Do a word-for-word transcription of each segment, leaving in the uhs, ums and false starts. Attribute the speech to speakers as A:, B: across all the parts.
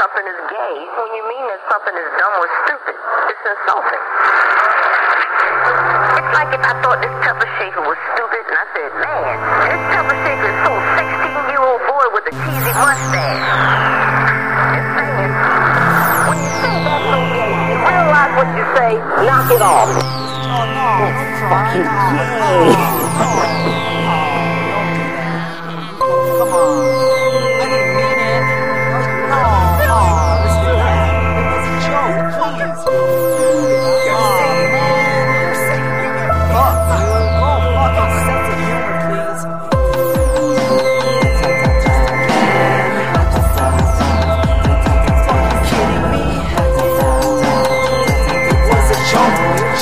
A: something is gay when you mean that something is dumb or stupid. It's insulting. It's like if I thought this pepper shaker was stupid and I said, man, this pepper shaker is so sixteen-year-old boy with a cheesy mustache. It's saying, when you say that's so gay, you realize what you say, knock it off.
B: Oh no,
A: that's fucking gay.
B: Come on. I didn't mean it. No, no, this is bad. It was a joke, please. Oh, man. You're sick. Fuck, dude. Go fucking sense of humor, please. Fucking kidding me? It was a joke, bitch.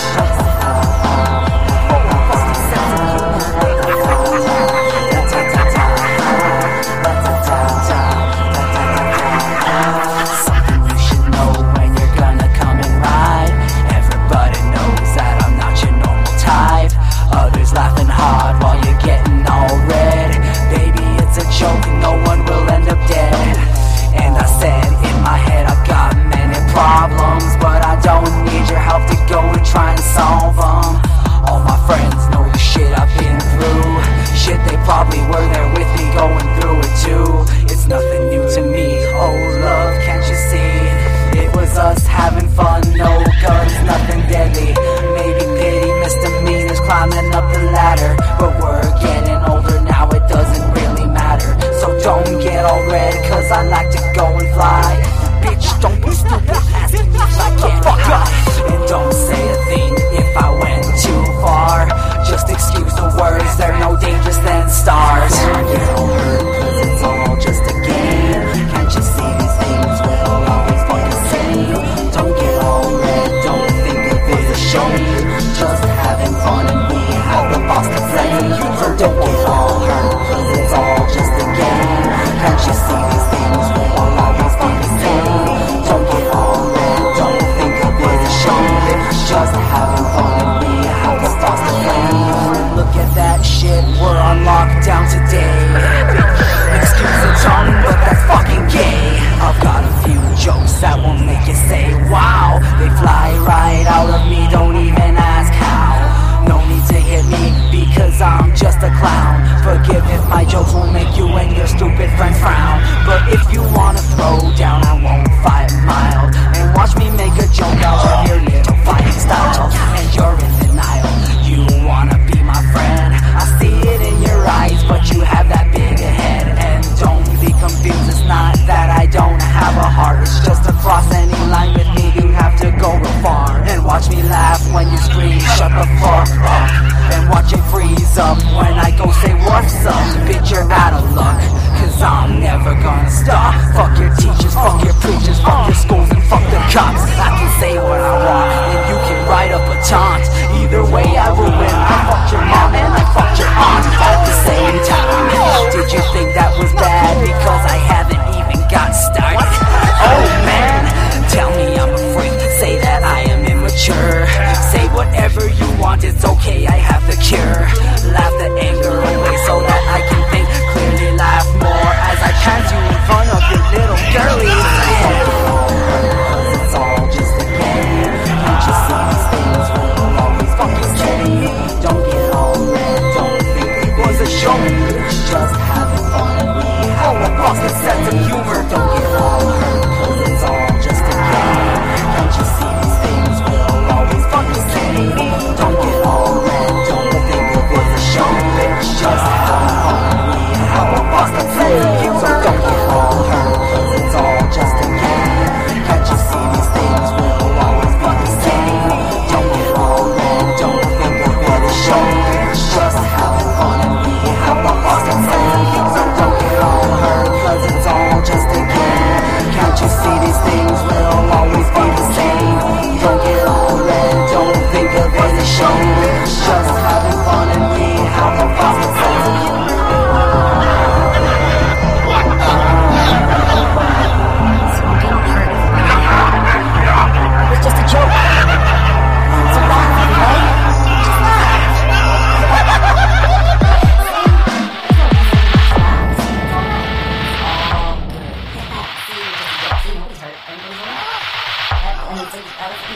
B: Just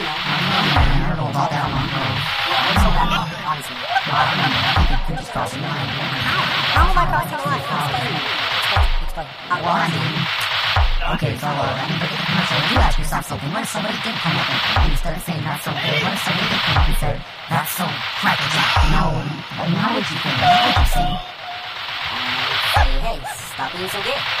B: you know.
C: I heard all about that one.
B: Yeah, we're so bad about it, honestly.
C: You're just crossing the line.
B: How am I crossing the line? Explain. Explain. Explain. How,
C: Well, I mean, okay, so uh, I mean, look at the commercial. You ask yourself something. What if somebody did come up and instead of saying that's so good, what if somebody did come up and said that's so crackerjack? No, I mean, how would you think? What would you say?
B: say, hey, stop being so gay.